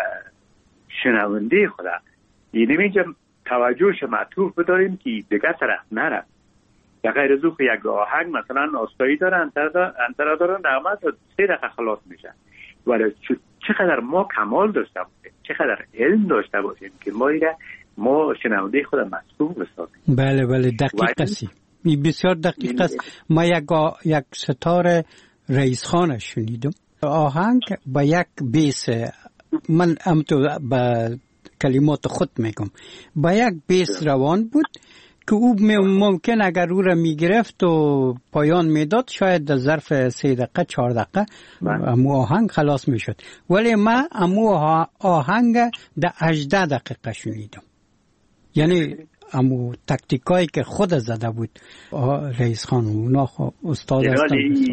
شنونده خدا یعنی اینجا توجهش معطوف بداریم که دیگر طرف نره. یا غیر از او که یک آهنگ مثلا آستایی داره انترا داره نغمه سه دقیقه خلاص میشه، ولی چقدر ما کمال داشته باشیم، چقدر علم داشته باشیم که ما ایره ما شنونده خود مسئول بسازیم. بله بله دقیق است، بسیار دقیق است. ما یک یک ستاره رئیس خان شنیدم آهنگ با یک بیس، من ام تو با کلمات خود میگم، با یک بیس روان بود که او ممکن اگر او را میگرفت و پایان میداد شاید در ظرف سه دقیقه چهار دقیقه امو آهنگ خلاص میشد، ولی من امو آهنگ در هجده دقیقه شنیدم. یعنی امو تکتیکایی که خود زده بود رئیس خان اونا استاد هستن.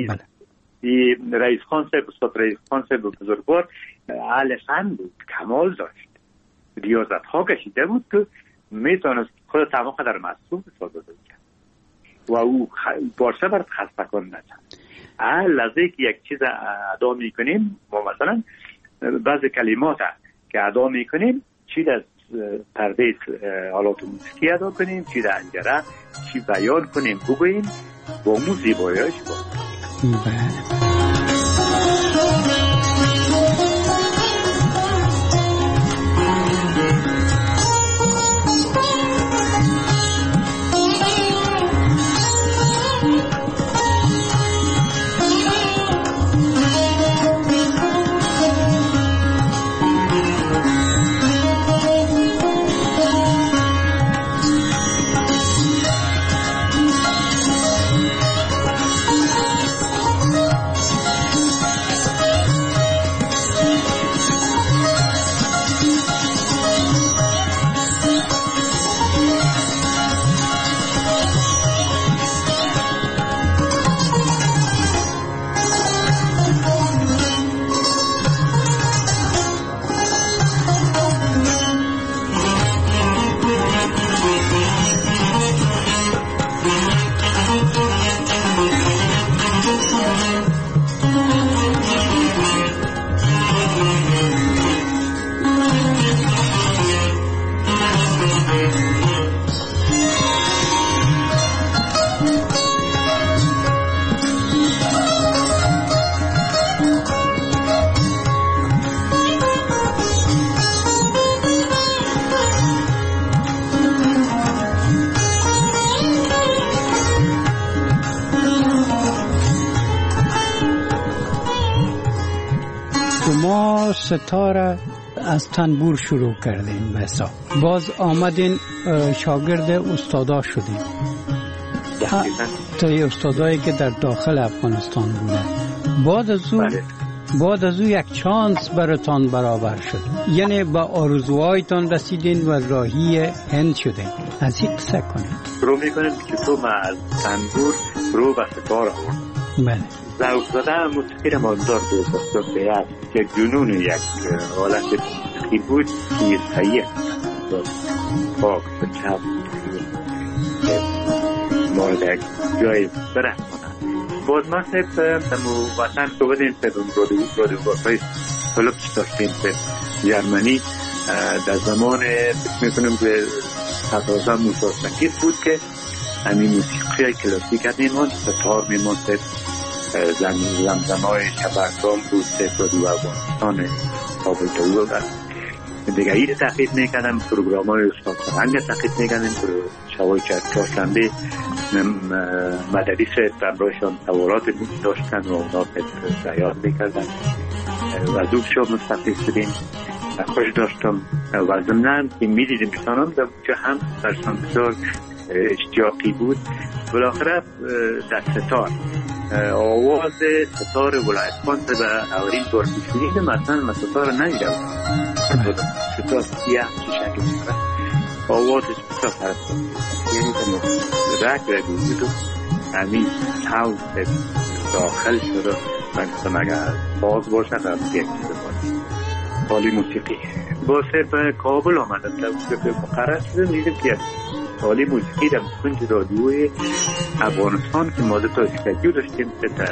این رئیس خان صاحب استاد رئیس خان صاحب بزرگوار اهل فن بود، کمال داشت، ریاضت ها کشیده بود که میتونست خود تمام در مسئول بسازه بود و او بارشه برد خسته کن نشد. هر لحظه که یک چیز ادا میکنیم، ما مثلا بعضی کلمات که ادا میکنیم چی در پرده آلات موسیقی ادا کنیم، چی در انجره، چی بیان کنیم بگوییم، با مو زیباییش با ستاره از تنبور شروع کردین به حساب، باز آمدین شاگرد استادا شدین تا استادایی که در داخل افغانستان بودن. بعد از او بعد از او یک چانس براتان برابر شد، یعنی با آرزوهایتان رسیدین و راهی هند شدین. از این قصه کنید. رو میکنیم که تو ما از تنبور رو به ستاره آورد. بله. ذوق زده موسیقی را ماندار بود بسته بیاد یک جنون، یک حالت موسیقی بود که صحیح پاک و چپ مورد یک جای برست کنند. باز ما سب تمو وطن تو بدیم سب رادیو بای فلوپش داشتیم سب جرمنی در زمان میکنم که ستازه موسیقی بود که همین موسیقی کلاسیک میموند، ستار میموند، زمزمای شبکان بود، رادیو افغانستان کابل تولد است. دیگه این تقیید میکنم، پروگرام های استاد فرهنگ تقیید میکنم، شبای چهارشنبه مدرس برایشان سوالات داشتن و اونا زیاد میکردن و زود شب مستفید شدیم. خوش داشتم و ضمناً که میدیدیم بسانم در که هم برسان بسیار اشتیاقی بود. بالاخره در ستار آواز ستار ولایت خانده به اولین بار میشونید مثلا من ستار نمیدم ستار سیاه چه شکل میکنه آوازش بسیار فرد یعنی که رک رگوزید و همین تاون داخل شده من کسیم اگر باز باشن در یک چیز باشن حالی موسیقی با سر کابل آمدم در مقرر شده میدیم که حالی موسیقی در کنج رادیوی افغانستان که ما تا استودیو داشتیم در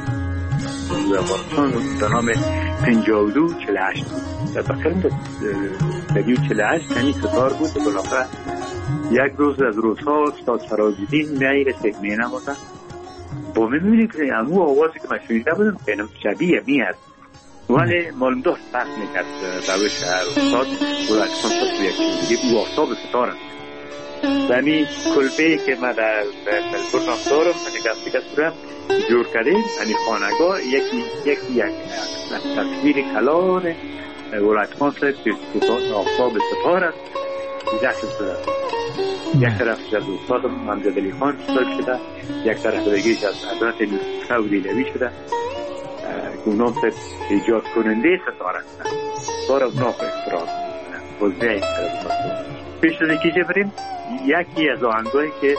افغانستان به نام پنجاه و دو چهل و هشت در داخل استودیو چهل و هشت یعنی ستار بود. بالاخره یک روز از روزها استاد فرازالدین میایره سکنه نمازن با من میبینیم که امو آوازی که من شنیده بودم بینم شبیه می هست ولی معلوم داشت فرق میکرد روش هر استاد ولایت خان تو یک چیزی او آفتاب ستار است. زمین کلبه که من در ملبورن هم دارم من یک از دیگه صورت جور کردیم یعنی خانگاه یکی یکی یک تصویر کلان ولایت خان صاحب آفتاب ستار است جشن شده. یک طرف از استادم محمد علی خان صاحب شده، یک طرف دیگه از حضرت سعودی نبی شده که اونا صاحب ایجاد کننده ستار هستند. بار اونا به احترام بازده این طرف پیش از اینکه بریم یکی از آهنگایی که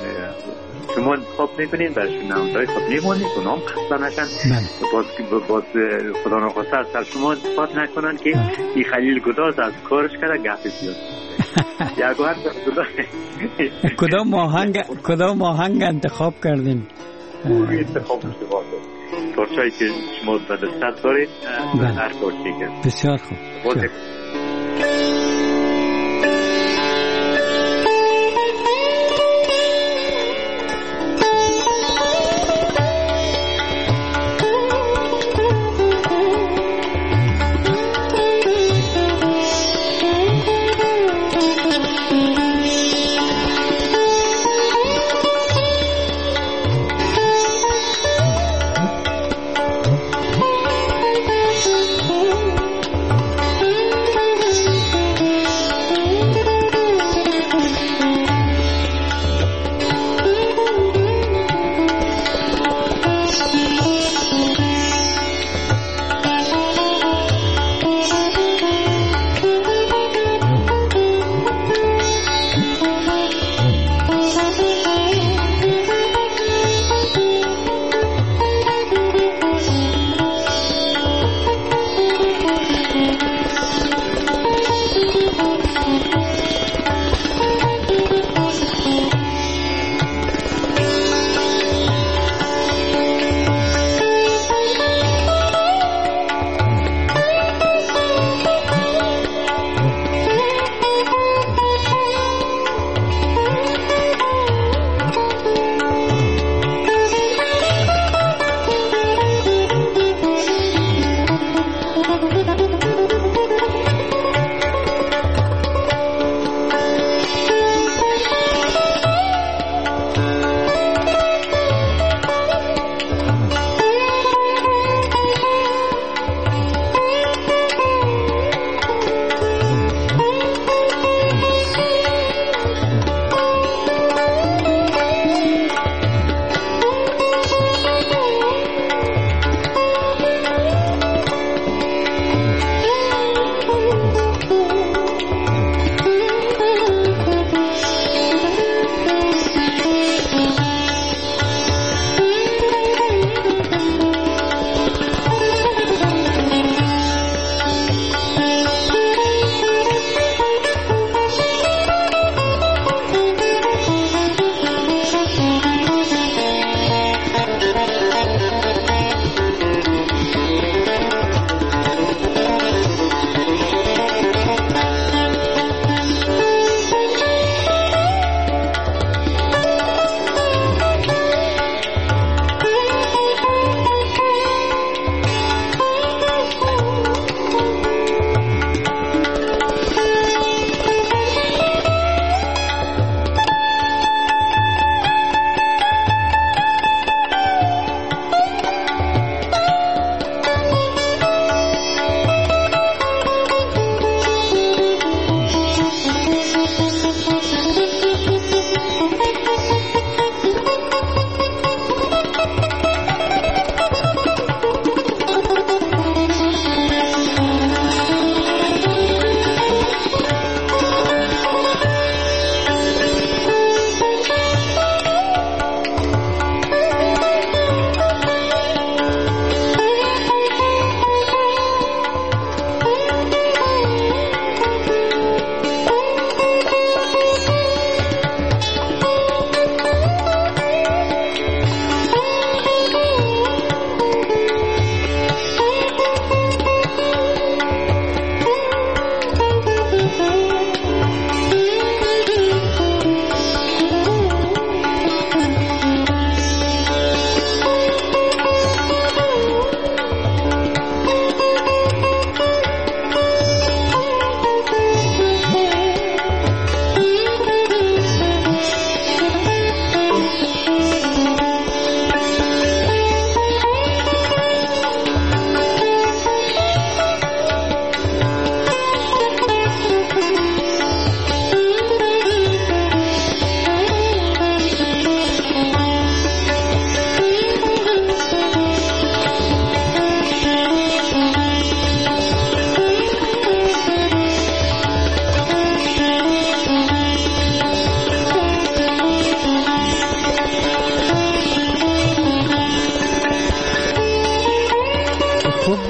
شما انتخاب میکنین برای شنونده‌های خود میمونید اونا هم خسته نشن باز باز خدا نخواسته از سر شما انتخاب نکنن که این خلیل گداز از کارش کرده گفت زیاد کدام آهنگ کدام آهنگ انتخاب کردین؟ روی انتخاب شما تورچایی که شما به دست دارید هر تورچی که بسیار خوب.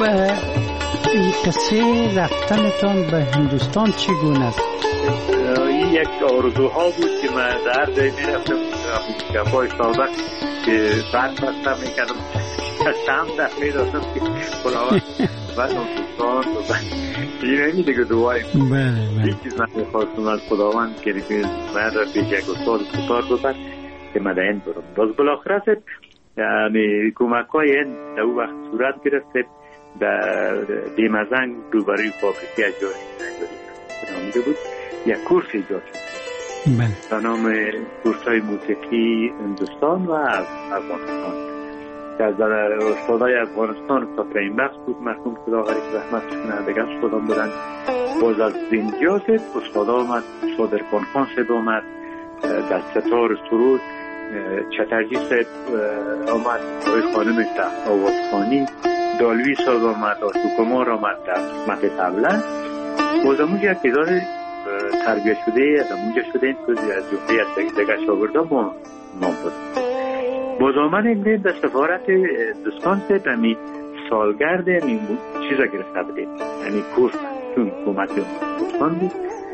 قصه رفتنتان به هندوستان چگونه است؟ این یک آرزوها بود که من در جایی میرفتم گفای سابق که بعد بستم میکردم شم دفعه داشتم که خلاوان و نمتوستان این همی دیگه دوایی این چیز من میخواستم از خداوند که من را پیش یک استاد کتار بودن که من این برم باز بالاخره شد یعنی کمک های این در او وقت صورت گرفته در دیمزنگ روبروی فابریکی اجاری نامیده بود یک کورس ایجاد شد به نام کورس های موسیقی هندوستان و افغانستان که از استادای افغانستان تا این بخش بود مرحوم خدا غریب رحمت کنه دیگر استادان بودن باز از زندیا شد استادا آمد صادرخان خان شد آمد در ستار سرود چترجی صاحب آمد آقای خانم آوازخانی دالوی صاحب آمد آشوکمار آمد در قسمت طبله باز اموج یک تعداد تربیه شده از اموجه شده این که از جمعه از دیگر شاگردان ما نام بود باز آمد این در سفارت هندوستان صاحب همی سالگرد این چیزا گرفته بودیم یعنی کورس چون حکومت هندوستان بود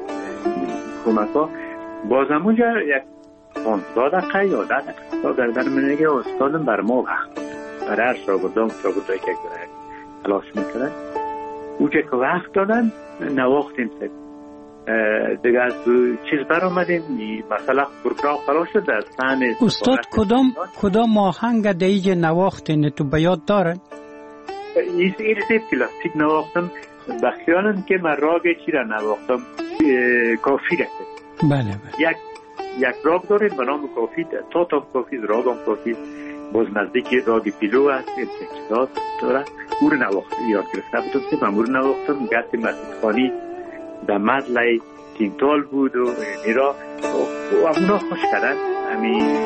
حکومت ها باز اموجه یک پانزده دقیقه یا ده دقیقه در من نگه استادم بر ما وقت برای هر شاگردان شاگردایی که تلاش میکنن اوچه که وقت دادن نواختیم سد دیگه از چیز بر آمدیم مثلا پروگرام خلاص شد در سن استاد کدام کدام آهنگ دیگه نواختین تو بیاد دارن؟ این رسید کلاسیک نواختم بخیانم که من راگ چی را نواختم کافی رسید بله بله یک یک راگ داریم به نام کافی تا تا کافی راگ هم کافی باز نزدیکی راگ پیلو هست انتکسات داره او رو نواختم یاد گرفته بودم که من او رو نواختم گرد مسجد خانی در مدلای تینتال بود و نیرا و اونا خوش کردن همین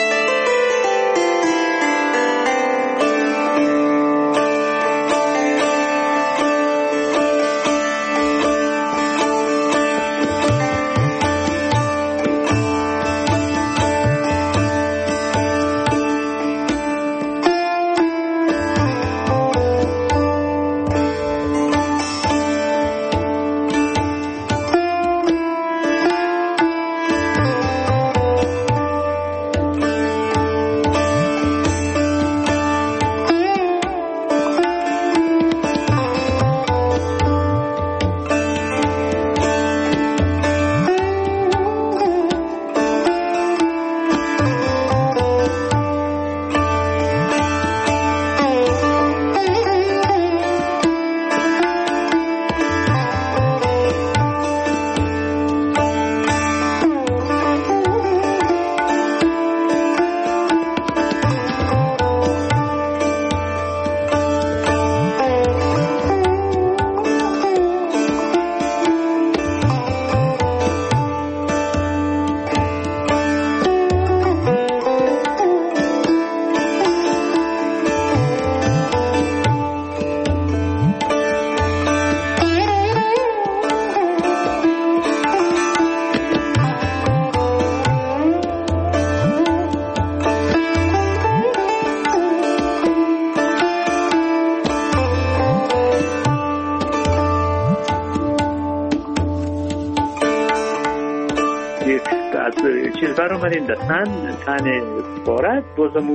چیز بر آمدیم در سن سن بارد باز همون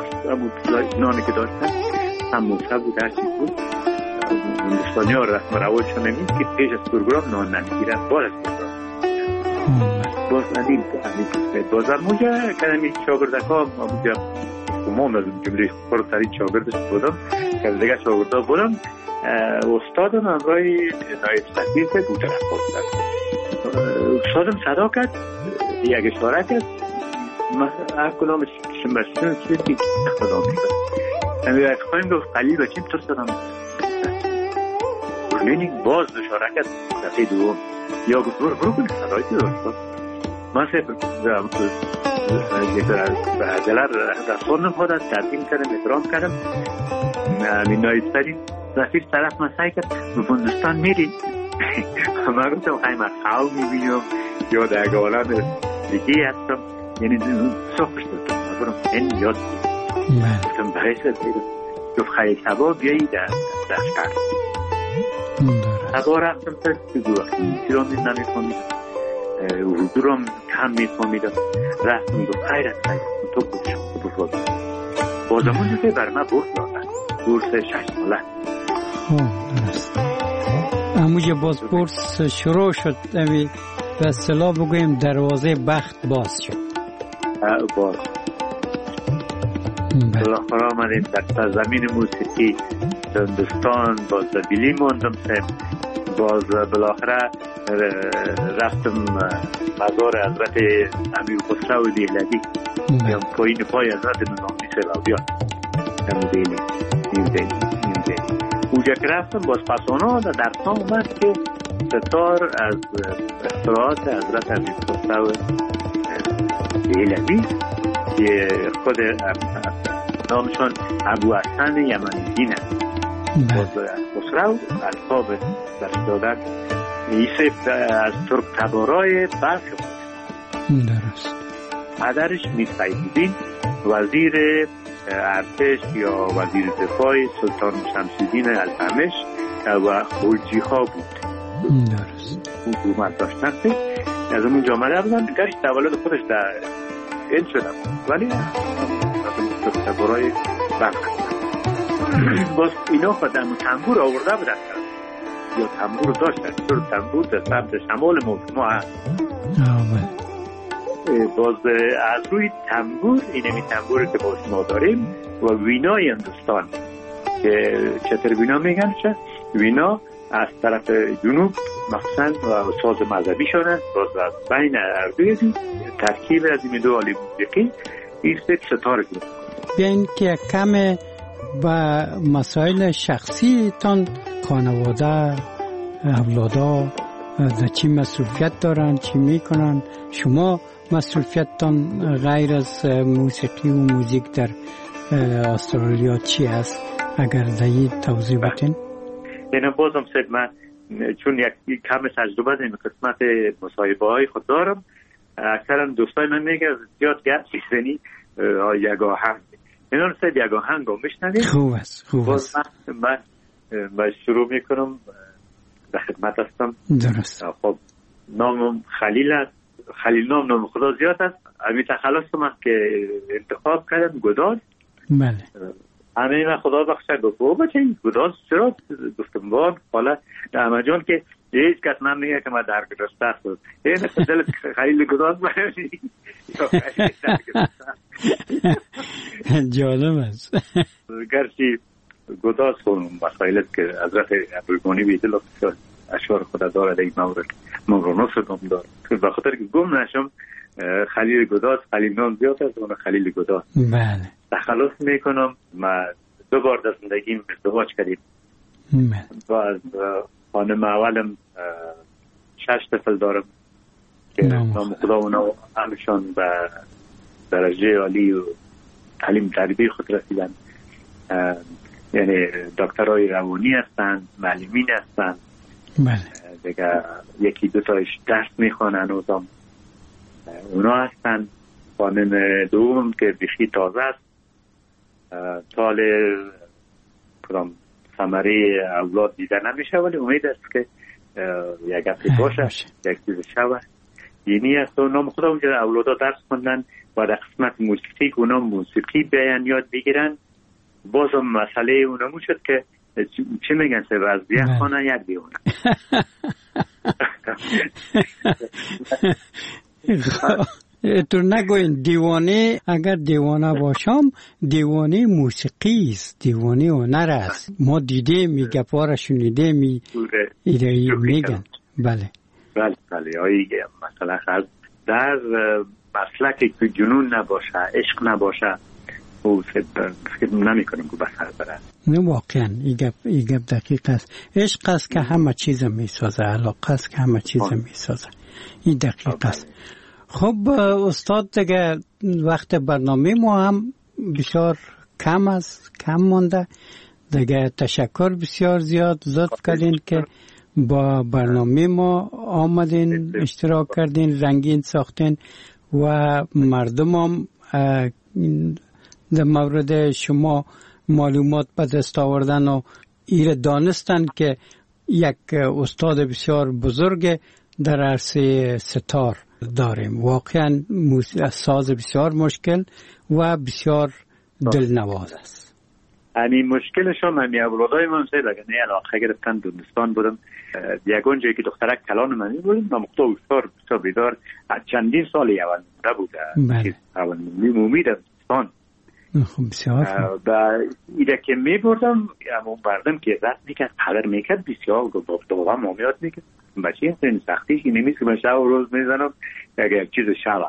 نانی که داشتن هم موسه بود هر چیز بود هندوستانی ها رسم روایشون نمید که پیش از پروگرام نان نمیگیرن بار از پروگرام باز ندیم باز همونجا کلمی شاگردک ها همونجا کمان از جمله خورد ترین شاگردش بودم که دیگه شاگرده بودم استادم همراه نایب سفیر که بوده رفت استادم صدا کرد یک اشاره کرد هر کدام شمرشون چیزی خدا میکنم همی یک خواهیم گفت قلیل بچیم تو صدا میکنم باز اشاره کرد دفعه دوم یا گفت برو برو کنی صدایی تو داشت من سه به عجله رسول نمخواد از ترقیم کردم احترام کردم همی نایب سفیر طرف مسایی کرد به هندوستان میری من گفتم خیلی از خواهو میبینم یا در عالم دیگه هستم یعنی سخش دادم برم این یاد گفتم برای سر بیرم گفت خیلی سبا بیایی در دفتر سبا رفتم تا دو وقتی ایران نمی کنید اردو رو کم میفهمیدم. رفتم دو خیر از خیر تو بودش بفرد بازمون که بر من برد دادن بورس شش ساله. درست. اموجه باز بورس شروع شد امی به اصطلاح بگویم دروازه بخت باز شد. باز بالاخره آمدیم در زمین موسیقی هندوستان. باز بیلی موندم سم. باز بالاخره رفتم مزار حضرت امیر خسرو دهلوی یا پایین پای حضرت نظامی سلاویان همون دینی این دینی این دینی اونجا که رفتم باز پسانا در سام اومد که ستار از اختراعات حضرت امیر خسرو دهلوی که خود نامشون ابو حسن یمنی دین است. باز خسرو الفاب در دادت ایسه از ترک تبارای بلخ بود. درست. پدرش میر سیدالدین وزیر ارتش یا وزیر دفاع سلطان شمس‌الدین التمش و خلجی ها بود. درست. حکومت داشتن. از اون جامعه بودن گشت تولد خودش در این شدم ولی از ترک تبارای بلخ. باز اینا خودم تنبور آورده بودن یا تنبور داشتن. چون تنبور در سمت شمال ما هست. باز از روی تنبور اینمی تنبوری که باز ما داریم و وینای هندوستان که چطور وینا میگن چه؟ وینا از طرف جنوب مخصوصا و ساز مذهبی شدن. باز از بین اردوی ترکیب از این دو عالی موسیقی ایست ستاره کنید. بیاین که کم با مسائل شخصی تان خانواده اولادا در چی مسئولیت دارن چی میکنن شما مسئولیت تان غیر از موسیقی و موزیک در استرالیا چی است اگر دهید توضیح بتین؟ یعنی بازم سید من چون یک کم تجربه در این قسمت مصاحبه های خود دارم اکثرا دوستای من میگه زیاد گرد چیزنی یک آهنگ اینا رو سید یک آهنگ رو میشنویم. خوب است خوب است. من من شروع میکنم در خدمت هستم. درست. خب نام خلیل است. خلیل نام نام خدا زیاد است. امی تخلصم است که انتخاب کردم گداز. بله. همین من خدا بخشه گفت بچه این گداز چرا گفتم بار حالا احمد جان که هیچ کس من میگه که من در گرسته است این دل خلیل گداز باشی جالب است. گرچه گداز خون مسائلت که حضرت ابوالگانی بیدل اشعار خدا دارد این مورد مورد نصر نام دارد به خاطر که گم نشم خلیل گداز خلیل نام زیاد است اون خلیل گداز. بله. تخلص میکنم. ما دو بار در زندگیم ازدواج کردیم. بله. و از خانم اولم شش طفل دارم که نام خدا اونا همشان به درجه عالی و تعلیم تربیه خود رسیدن. یعنی دکترای روانی هستن معلمین هستن. بله. دیگه یکی دو تایش درس میخوانن اوزام اونا هستن. خانم دوم که بیخی تازه است تال کدام ثمره اولاد دیده نمیشه ولی امید است که یک هفته باشه یک چیز شوه یعنی است و نام خدا اونجا اولادا درس خوندن و در قسمت موسیقی که اونا موسیقی بیان یاد بگیرن. بازم مسئله اونمو شد که چی میگن سه از بیه خانه یک بیونه. تو نگوین دیوانه اگر دیوانه باشم دیوانه موسیقی است دیوانه هنر است. ما دیده می گپاره شنیده می ایده میگن. بله بله بله آیه مثلا خاص در مسلکی که جنون نباشه عشق نباشه او فکر نمی کنیم که بسر بره. نه واقعا این گپ دقیق است. عشق است که همه چیز می سازه علاقه است که همه چیز می سازه. این دقیق است. خب استاد دیگه وقت برنامه ما هم بسیار کم است کم مونده دیگه. تشکر بسیار زیاد لطف کردین که با برنامه ما آمدین اشتراک کردین رنگین ساختین و مردم هم در مورد شما معلومات به دست آوردن و ایره دانستن که یک استاد بسیار بزرگ در عرصه ستار داریم. واقعا ساز بسیار مشکل و بسیار دلنواز است. همین مشکلش هم همین اولادای من سید اگر نه علاقه گرفتن دونستان بودم یکون جایی که دخترک کلان منی بودم و مقتا اوستار بسیار بیدار چندین سالی اول نبوده بله. اول مومی در دونستان خب بسیار و ایده که می بردم همون بردم که رد میکرد پدر میکرد بسیار دوام مامیات میکرد بچه این سختیش این نمیست که من شب و روز میزنم اگر چیز شبه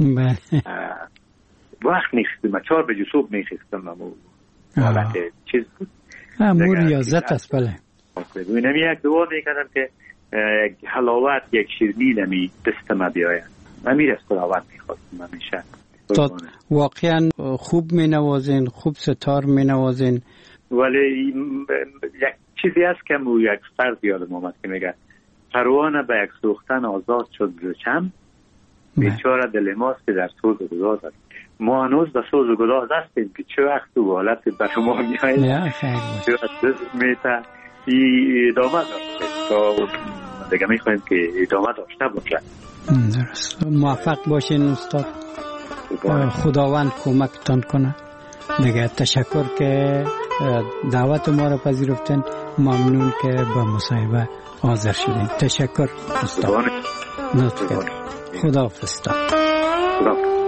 وقت میخستم من چهار بجو صبح میخستم حالت چیز بود امور ریاضت است. بله ببینم یک دعا میکردم که حلاوت یک شیرینی نمی دستم بیاید من میرس خداوند میخواستم همیشه واقعا خوب مینوازین، خوب ستار مینوازین. ولی یک چیزی هست که مو یک فرد یادم آمد که میگه پروانه به یک سوختن آزاد شد زچم بیچاره دل ماست که در سوز و گداز است. ما هنوز به سوز و گداز هستیم که چه وقت تو حالت به شما میایید چه وقت میتا ای ادامه داشته تا دیگه میخوایم که ادامه داشته باشه. درست. موفق باشین استاد. خداوند کمکتان کنه. دیگه تشکر که دعوت ما را پذیرفتین. ممنون که به مصاحبه حاضر شدین. تشکر استاد. خدا حافظ.